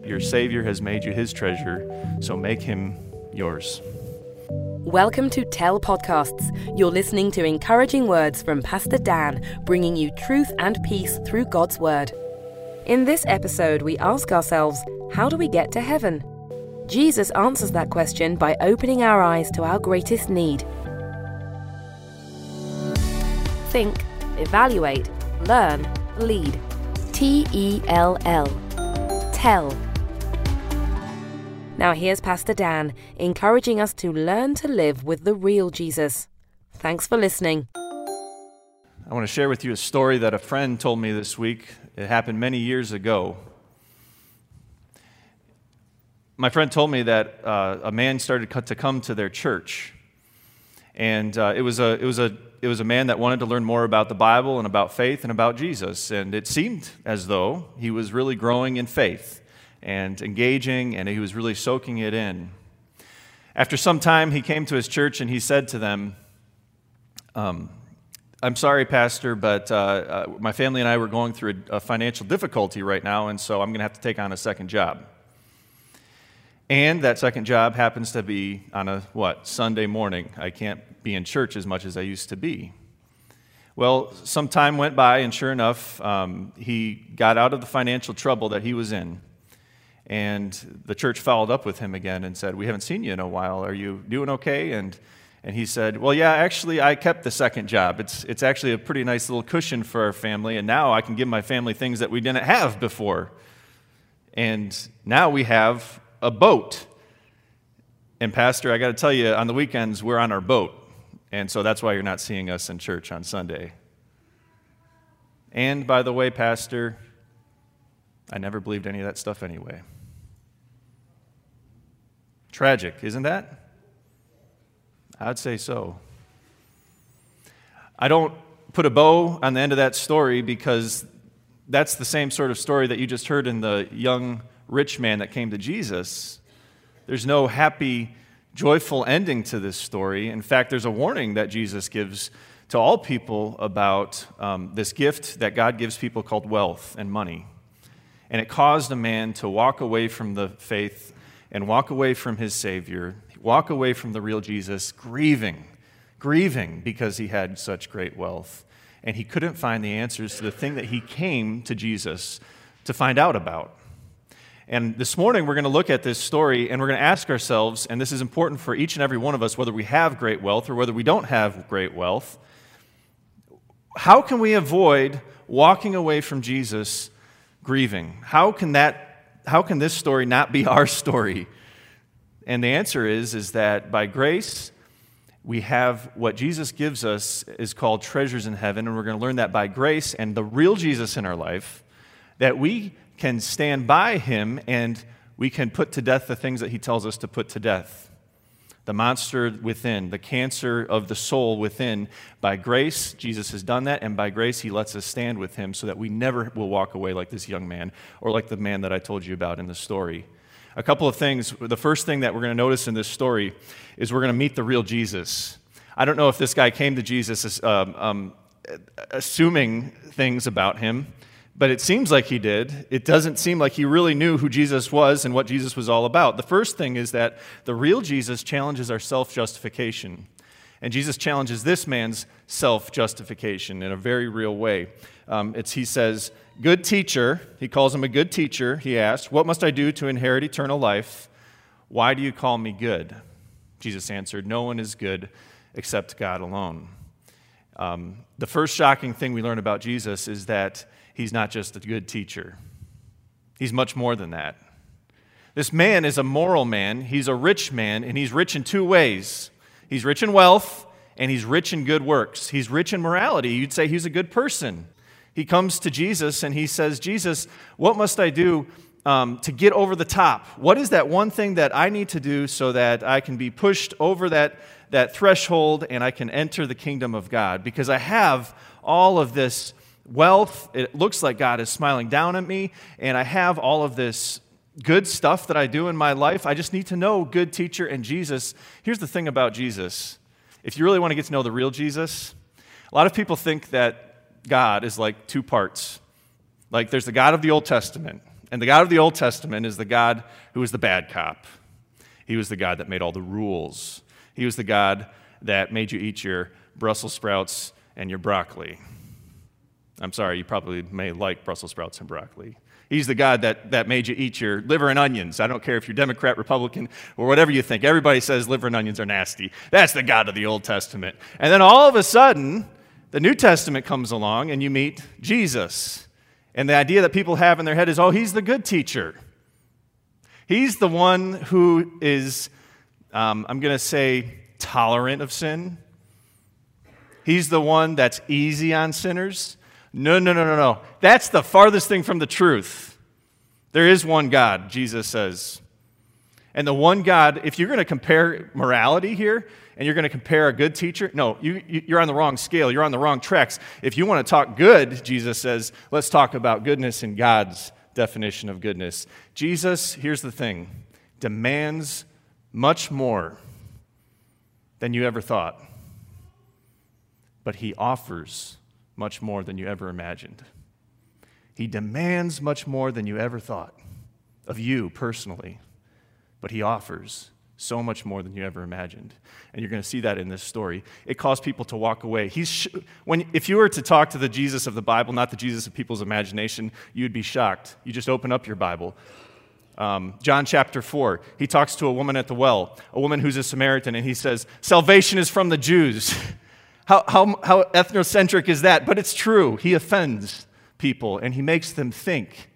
your Savior has made you his treasure, so make him yours. Welcome to Tell Podcasts. You're listening to encouraging words from Pastor Dan, bringing you truth and peace through God's Word. In this episode, we ask ourselves, how do we get to heaven? Jesus answers that question by opening our eyes to our greatest need. Think, evaluate, learn, lead. T-E-L-L. Tell. Now here's Pastor Dan, encouraging us to learn to live with the real Jesus. Thanks for listening. I want to share with you a story that a friend told me this week. It happened many years ago. My friend told me that a man started to come to their church, and it was a man that wanted to learn more about the Bible and about faith and about Jesus, and it seemed as though he was really growing in faith and engaging, and he was really soaking it in. After some time, he came to his church and he said to them, I'm sorry, Pastor, but my family and I were going through a financial difficulty right now, and so I'm going to have to take on a second job. And that second job happens to be on a, Sunday morning. I can't be in church as much as I used to be. Well, some time went by, and sure enough, he got out of the financial trouble that he was in. And the church followed up with him again and said, we haven't seen you in a while. Are you doing okay? And he said, well, yeah, actually, I kept the second job. It's actually a pretty nice little cushion for our family, and now I can give my family things that we didn't have before. And now we have a boat. And Pastor, I got to tell you, on the weekends, we're on our boat. And so that's why you're not seeing us in church on Sunday. And by the way, Pastor, I never believed any of that stuff anyway. Tragic, isn't that? I'd say so. I don't put a bow on the end of that story because that's the same sort of story that you just heard in the young rich man that came to Jesus. There's no happy, joyful ending to this story. In fact, there's a warning that Jesus gives to all people about this gift that God gives people called wealth and money. And it caused a man to walk away from the faith and walk away from his Savior, walk away from the real Jesus, grieving because he had such great wealth. And he couldn't find the answers to the thing that he came to Jesus to find out about. And this morning we're going to look at this story and we're going to ask ourselves, and this is important for each and every one of us, whether we have great wealth or whether we don't have great wealth, how can we avoid walking away from Jesus grieving? How can this story not be our story? And the answer is that by grace, we have what Jesus gives us is called treasures in heaven, and we're going to learn that by grace and the real Jesus in our life, that we can stand by him and we can put to death the things that he tells us to put to death. The monster within, the cancer of the soul within. By grace, Jesus has done that, and by grace, he lets us stand with him so that we never will walk away like this young man or like the man that I told you about in the story. A couple of things. The first thing that we're going to notice in this story is we're going to meet the real Jesus. I don't know if this guy came to Jesus assuming things about him, but it seems like he did. It doesn't seem like he really knew who Jesus was and what Jesus was all about. The first thing is that the real Jesus challenges our self-justification. And Jesus challenges this man's self-justification in a very real way. He says, good teacher, he calls him a good teacher. He asks, what must I do to inherit eternal life? Why do you call me good? Jesus answered, no one is good except God alone. The first shocking thing we learn about Jesus is that he's not just a good teacher. He's much more than that. This man is a moral man, he's a rich man, and he's rich in two ways. He's rich in wealth, and he's rich in good works. He's rich in morality. You'd say he's a good person. He comes to Jesus, and he says, Jesus, what must I do to get over the top? What is that one thing that I need to do so that I can be pushed over that threshold and I can enter the kingdom of God? Because I have all of this wealth. It looks like God is smiling down at me, and I have all of this good stuff that I do in my life. I just need to know, good teacher. And Jesus, here's the thing about Jesus. If you really want to get to know the real Jesus, a lot of people think that God is like two parts. Like there's the God of the Old Testament, And the God of the Old Testament is the God who is the bad cop. He was the God that made all the rules. He was the God that made you eat your Brussels sprouts and your broccoli. I'm sorry, you probably may like Brussels sprouts and broccoli. He's the God that made you eat your liver and onions. I don't care if you're Democrat, Republican, or whatever you think. Everybody says liver and onions are nasty. That's the God of the Old Testament. And then all of a sudden, the New Testament comes along and you meet Jesus. And the idea that people have in their head is, oh, he's the good teacher. He's the one who is, I'm going to say, tolerant of sin. He's the one that's easy on sinners. No. That's the farthest thing from the truth. There is one God, Jesus says. And the one God, if you're going to compare morality here, and you're going to compare a good teacher, no, you're on the wrong scale. You're on the wrong tracks. If you want to talk good, Jesus says, let's talk about goodness in God's definition of goodness. Jesus, here's the thing, demands much more than you ever thought. But he offers much more than you ever imagined. He demands much more than you ever thought of you personally, but he offers so much more than you ever imagined. And you're going to see that in this story. It caused people to walk away. If you were to talk to the Jesus of the Bible, not the Jesus of people's imagination, you'd be shocked. You just open up your Bible. John chapter 4, he talks to a woman at the well, a woman who's a Samaritan, and he says, salvation is from the Jews. How ethnocentric is that? But it's true. He offends people, and he makes them think.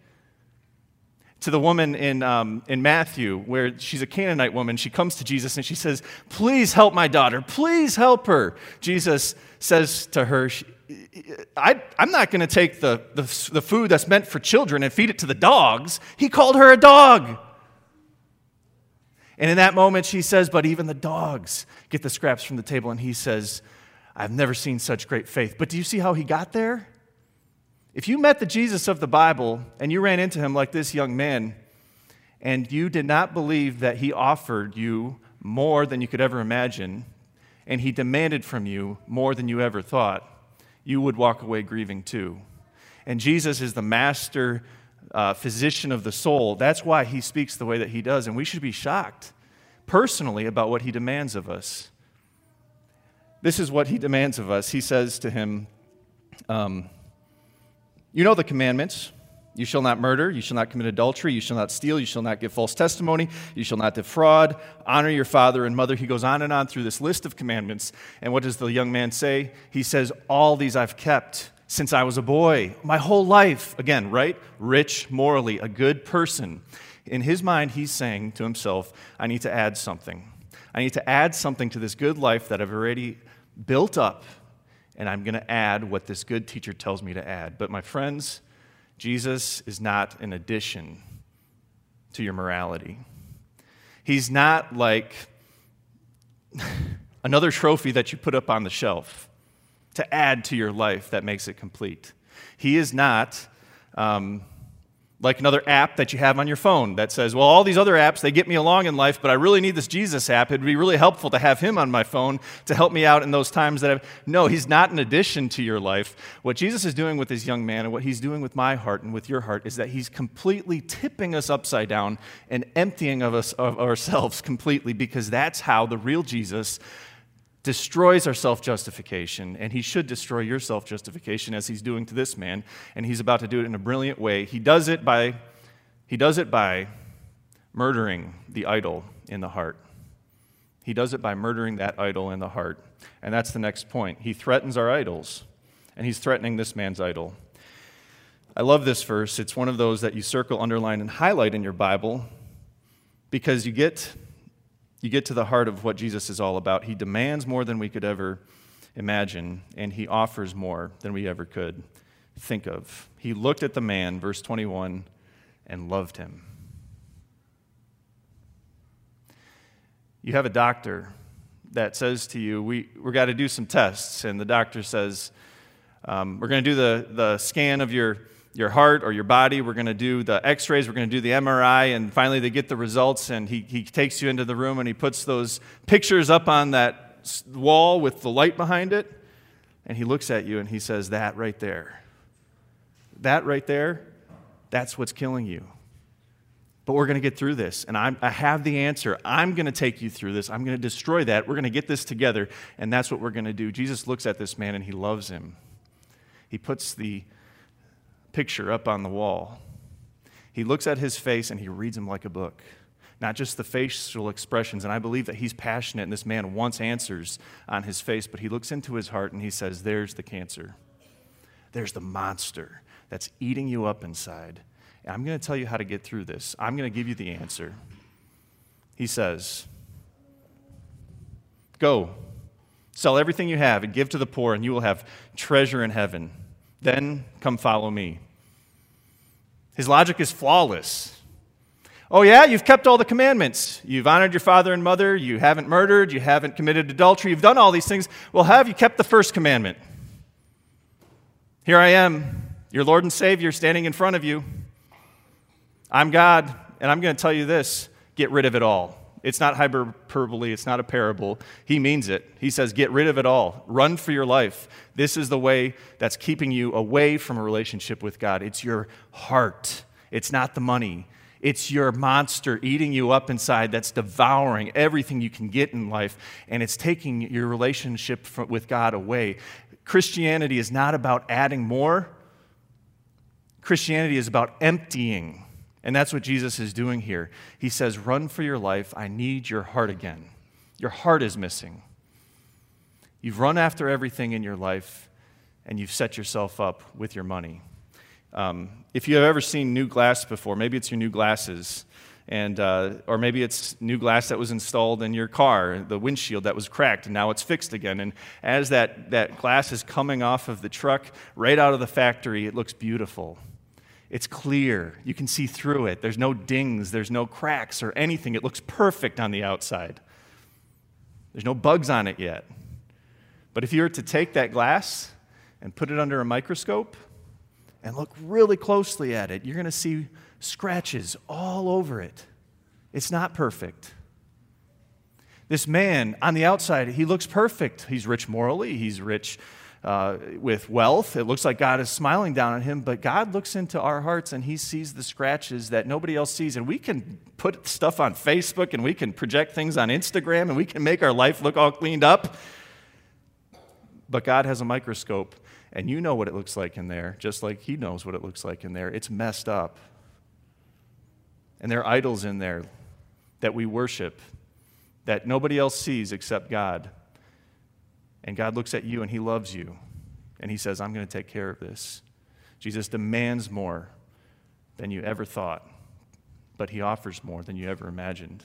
To the woman in Matthew, where she's a Canaanite woman, she comes to Jesus and she says, please help my daughter. Please help her. Jesus says to her, I'm not going to take the food that's meant for children and feed it to the dogs. He called her a dog. And in that moment, she says, but even the dogs get the scraps from the table. And he says, I've never seen such great faith. But do you see how he got there? If you met the Jesus of the Bible and you ran into him like this young man, and you did not believe that he offered you more than you could ever imagine, and he demanded from you more than you ever thought, you would walk away grieving too. And Jesus is the master physician of the soul. That's why he speaks the way that he does, and we should be shocked personally about what he demands of us. This is what he demands of us. He says to him, you know the commandments. You shall not murder, you shall not commit adultery, you shall not steal, you shall not give false testimony, you shall not defraud, honor your father and mother. He goes on and on through this list of commandments. And what does the young man say? He says, all these I've kept since I was a boy, my whole life. Again, right? Rich, morally, a good person. In his mind, he's saying to himself, I need to add something. I need to add something to this good life that I've already built up, and I'm going to add what this good teacher tells me to add. But my friends, Jesus is not an addition to your morality. He's not like another trophy that you put up on the shelf to add to your life that makes it complete. He is not like another app that you have on your phone that says, well, all these other apps, they get me along in life, but I really need this Jesus app. It'd be really helpful to have him on my phone to help me out in those times that No, he's not an addition to your life. What Jesus is doing with this young man and what he's doing with my heart and with your heart is that he's completely tipping us upside down and emptying of ourselves completely, because that's how the real Jesus destroys our self-justification, and he should destroy your self-justification as he's doing to this man, and he's about to do it in a brilliant way. He does it by murdering the idol in the heart. He does it by murdering that idol in the heart, and that's the next point. He threatens our idols, and he's threatening this man's idol. I love this verse. It's one of those that you circle, underline, and highlight in your Bible, because you get to the heart of what Jesus is all about. He demands more than we could ever imagine, and he offers more than we ever could think of. He looked at the man, verse 21, and loved him. You have a doctor that says to you, we've got to do some tests, and the doctor says, we're going to do the scan of your heart or your body, we're going to do the x-rays, we're going to do the MRI, and finally they get the results, and he takes you into the room and he puts those pictures up on that wall with the light behind it, and he looks at you and he says, that right there, that's what's killing you. but we're going to get through this, and I have the answer. I'm going to take you through this. I'm going to destroy that. We're going to get this together, and that's what we're going to do. Jesus looks at this man, and he loves him. He puts the picture up on the wall. He looks at his face, and he reads him like a book. Not just the facial expressions, and I believe that he's passionate, and this man wants answers on his face, but he looks into his heart, and he says, there's the cancer. There's the monster that's eating you up inside. And I'm going to tell you how to get through this. I'm going to give you the answer. He says, go, sell everything you have and give to the poor, and you will have treasure in heaven. Then come follow me. His logic is flawless. Oh yeah, you've kept all the commandments. You've honored your father and mother. You haven't murdered. You haven't committed adultery. You've done all these things. Well, have you kept the first commandment? Here I am, your Lord and Savior, standing in front of you. I'm God, and I'm going to tell you this, get rid of it all. It's not hyperbole, it's not a parable. He means it. He says, get rid of it all. Run for your life. This is the way that's keeping you away from a relationship with God. It's your heart. It's not the money. It's your monster eating you up inside that's devouring everything you can get in life, and it's taking your relationship with God away. Christianity is not about adding more. Christianity is about emptying. And that's what Jesus is doing here. He says, run for your life. I need your heart again. Your heart is missing. You've run after everything in your life, and you've set yourself up with your money. If you have ever seen new glass before, maybe it's your new glasses, and or maybe it's new glass that was installed in your car, the windshield that was cracked, and now it's fixed again. And as that glass is coming off of the truck, right out of the factory, it looks beautiful. It's clear. You can see through it. There's no dings. There's no cracks or anything. It looks perfect on the outside. There's no bugs on it yet. But if you were to take that glass and put it under a microscope and look really closely at it, you're going to see scratches all over it. It's not perfect. This man, on the outside, he looks perfect. He's rich morally. He's rich with wealth. It looks like God is smiling down on him, but God looks into our hearts and he sees the scratches that nobody else sees. And we can put stuff on Facebook and we can project things on Instagram and we can make our life look all cleaned up. But God has a microscope and you know what it looks like in there, just like he knows what it looks like in there. It's messed up. And there are idols in there that we worship that nobody else sees except God. And God looks at you and he loves you. And he says, I'm going to take care of this. Jesus demands more than you ever thought, but he offers more than you ever imagined.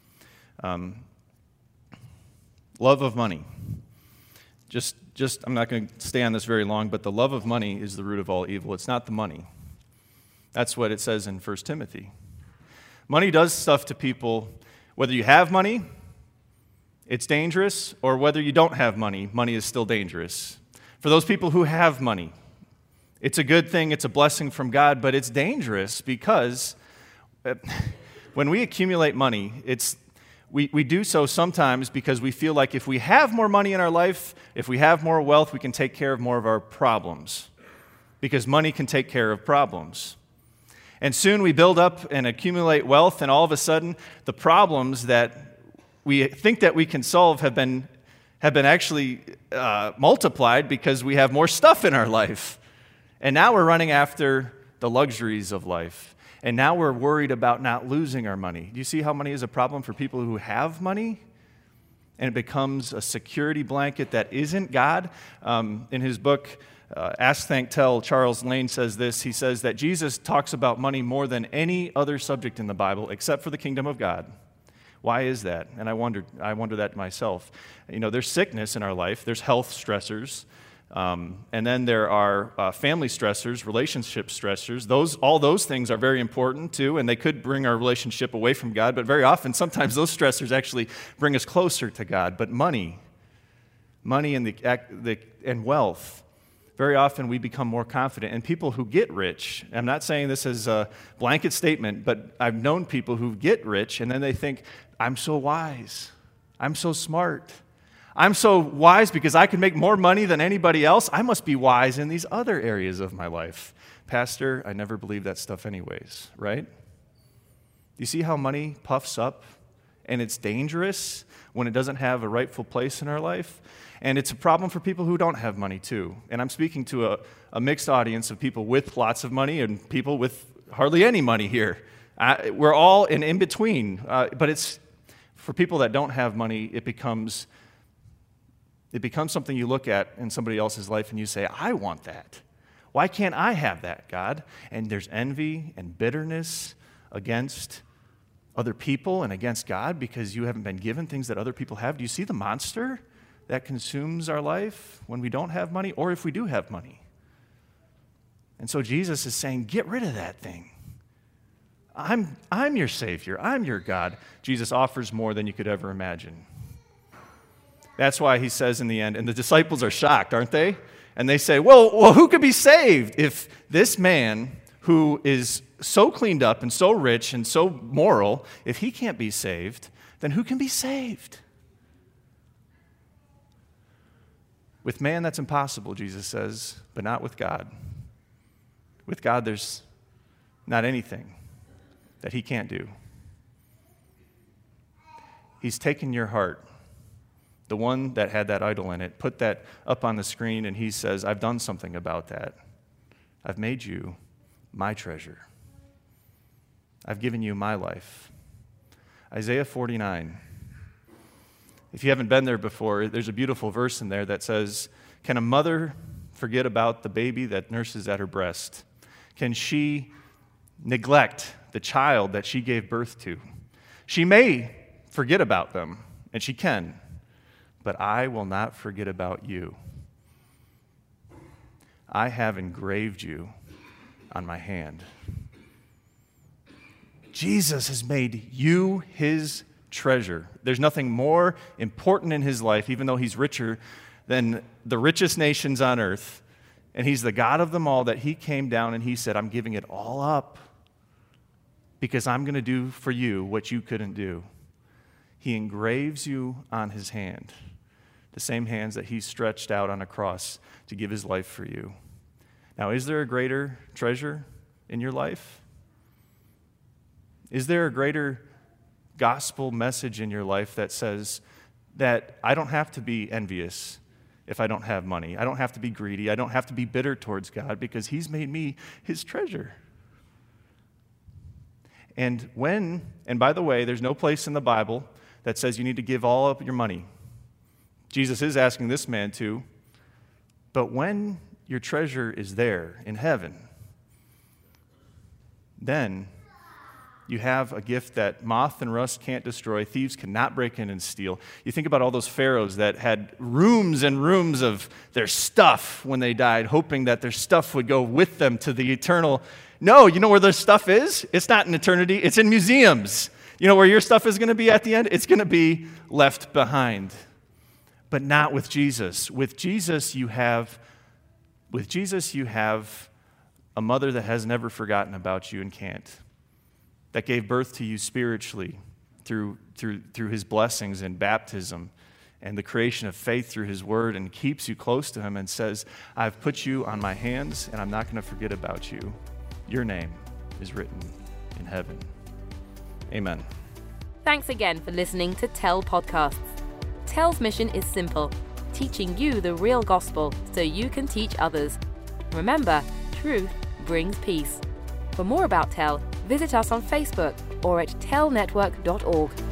Love of money. Just I'm not going to stay on this very long, but the love of money is the root of all evil. It's not the money. That's what it says in 1 Timothy. Money does stuff to people, whether you have money, it's dangerous, or whether you don't have money, money is still dangerous. For those people who have money, it's a good thing, it's a blessing from God, but it's dangerous because when we accumulate money, we do so sometimes because we feel like if we have more money in our life, if we have more wealth, we can take care of more of our problems, because money can take care of problems. And soon we build up and accumulate wealth, and all of a sudden the problems that we think that we can solve have been actually multiplied because we have more stuff in our life. And now we're running after the luxuries of life. And now we're worried about not losing our money. Do you see how money is a problem for people who have money? And it becomes a security blanket that isn't God. In his book, Ask, Thank, Tell, Charles Lane says this. He says that Jesus talks about money more than any other subject in the Bible except for the kingdom of God. Why is that? And I wonder that myself. You know, there's sickness in our life. There's health stressors. And then there are family stressors, relationship stressors. All those things are very important too, and they could bring our relationship away from God. But very often, sometimes those stressors actually bring us closer to God. But money and wealth, very often we become more confident. And people who get rich, I'm not saying this as a blanket statement, but I've known people who get rich and then they think, I'm so wise, I'm so smart, I'm so wise because I can make more money than anybody else. I must be wise in these other areas of my life. Pastor, I never believed that stuff anyways, right? you see how money puffs up? And it's dangerous when it doesn't have a rightful place in our life. And it's a problem for people who don't have money too. And I'm speaking to a mixed audience of people with lots of money and people with hardly any money here. We're all in between. But it's for people that don't have money, it becomes something you look at in somebody else's life and you say, I want that. Why can't I have that, God? And there's envy and bitterness against other people and against God because you haven't been given things that other people have. Do you see the monster that consumes our life when we don't have money or if we do have money? And so Jesus is saying, get rid of that thing. I'm your Savior. I'm your God. Jesus offers more than you could ever imagine. That's why he says in the end, and the disciples are shocked, aren't they? And they say, well, who could be saved if this man who is so cleaned up and so rich and so moral, if he can't be saved, then who can be saved? With man, that's impossible, Jesus says, but not with God. With God, there's not anything that he can't do. He's taken your heart, the one that had that idol in it, put that up on the screen, and he says, I've done something about that. I've made you my treasure. I've given you my life. Isaiah 49. If you haven't been there before, there's a beautiful verse in there that says, can a mother forget about the baby that nurses at her breast? Can she neglect the child that she gave birth to? She may forget about them, and she can, but I will not forget about you. I have engraved you on my hand. Jesus has made you his treasure. There's nothing more important in his life, even though he's richer than the richest nations on earth, and he's the God of them all, that he came down and he said, I'm giving it all up because I'm going to do for you what you couldn't do. He engraves you on his hand, the same hands that he stretched out on a cross to give his life for you. Now, is there a greater treasure in your life? Is there a greater gospel message in your life that says that I don't have to be envious if I don't have money? I don't have to be greedy. I don't have to be bitter towards God because he's made me his treasure. And by the way, there's no place in the Bible that says you need to give all of your money. Jesus is asking this man to, but when your treasure is there in heaven, then you have a gift that moth and rust can't destroy, thieves cannot break in and steal. You think about all those pharaohs that had rooms and rooms of their stuff when they died, hoping that their stuff would go with them to the eternal. No, you know where their stuff is? It's not in eternity, it's in museums. You know where your stuff is going to be at the end? It's going to be left behind. But not with Jesus. With Jesus you have a mother that has never forgotten about you and can't, that gave birth to you spiritually through his blessings and baptism and the creation of faith through his word, and keeps you close to him and says, I've put you on my hands and I'm not going to forget about you. Your name is written in heaven. Amen. Thanks again for listening to Tell Podcasts. Tell's mission is simple, teaching you the real gospel so you can teach others. Remember, truth brings peace. For more about Tell, visit us on Facebook or at tellnetwork.org.